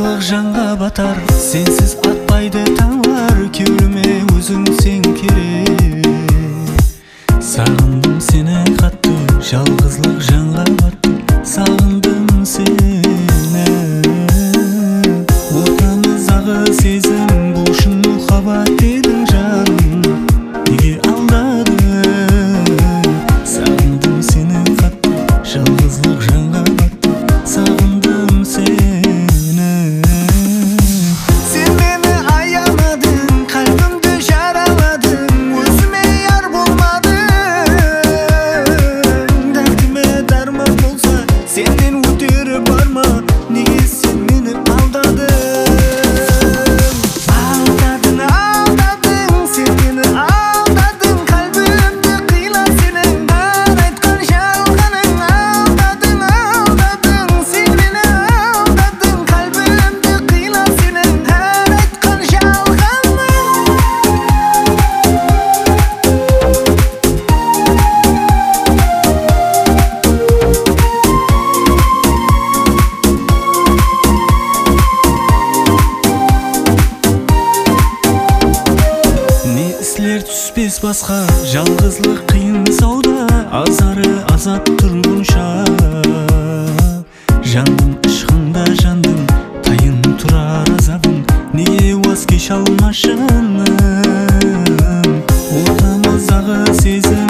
жалғызлық жанға батар, сенсіз атпайды таңлар, кеуліме өзің сен керек. Сағындым сені қатты, жалғызлық жанға батты, сағындым сені. Ортамыздағы сезім, бұл шын мұхаббат дедің жаным, неге алдадың? Сағындым сені қатты, жалғызлық жанға батты, сағындым сені. Сен мені аяmadың, қалбімді жараладың, өзіме яр болмадың. Дәртіме дарман болса, сенден өтері бар ма? Неге сен мені алдадың? Алдадың, сен мені алдадың, қалбімді қила сенің бар айтқан жалғаның. Алдадың, сен мені алдадың, қалбімді қила сенің бар айтқан жалғаның. Не ісілер түспес басқа, жалғызлық қиын сауда, азары азап тұрғынша. Жандым ішқында жандым, тайын тұрар азабым, неге уаз кеш алмашыным? Ортамыздағы сезім,